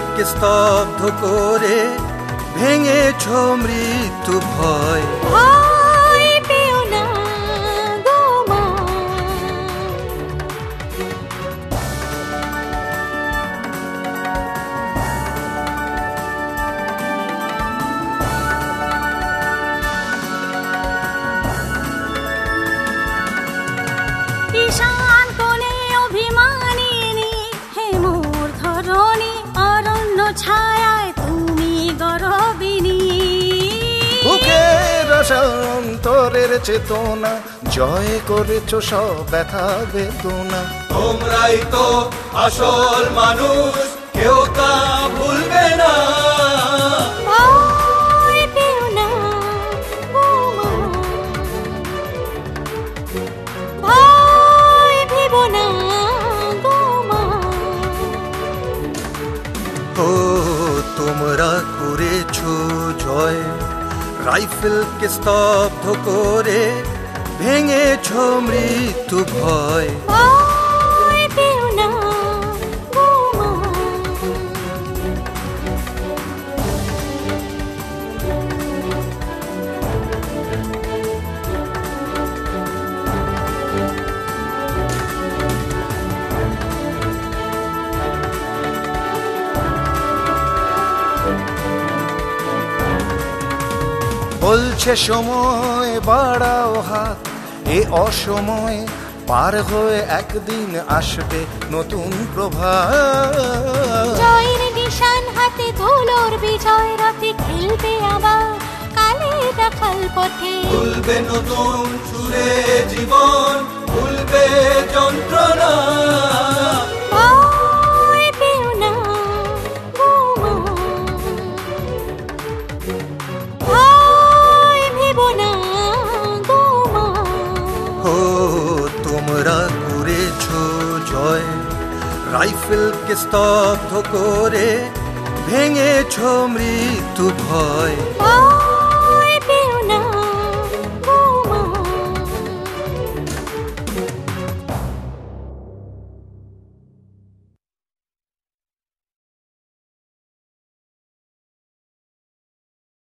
রাইফেলকে স্তব্ধ করে ভেঙেছ মৃত্যু ভয়। ভয় পেও না গো মা, ঈশান কোণে অভিমানিনী হে মোর ধরণী, অরণ্য ছায়ায় তুমি গরবিনী। বুকের অন্তরের চেতনা জয় করেছ সব ব্যথা বেদনা। তোমরাই তো আসল মানুষ, কেউ তা ভুলবে না। ভয় পেও না গো মা, ভয় ভেবো না গো মা। ও তোমরা করেছ জয়, রাইফেলকে স্তব্ধ করে ভেঙেছ মৃত্যু ভয়। ভয় পেও না গো মা, বলছে সময় বাড়াও হাত, এ অসময়ে পার হয়ে একদিন আসবে নতুন প্রভাত। জয়ের নিশান হাতে ধুলোর বিজয় রথে খেলবে আবার কালে দেখাল পথে। ভুলবে নতুন সুরে জীবন, ভুলবে যন্ত্রণা। ভয় পেও না গো মা, ভয় ভেবো না গো মা। ও তোমরা করেছ জয়, রাইফেলকে স্তব্ধ করে ভেঙেছ মৃত্যু ভয়। ভয়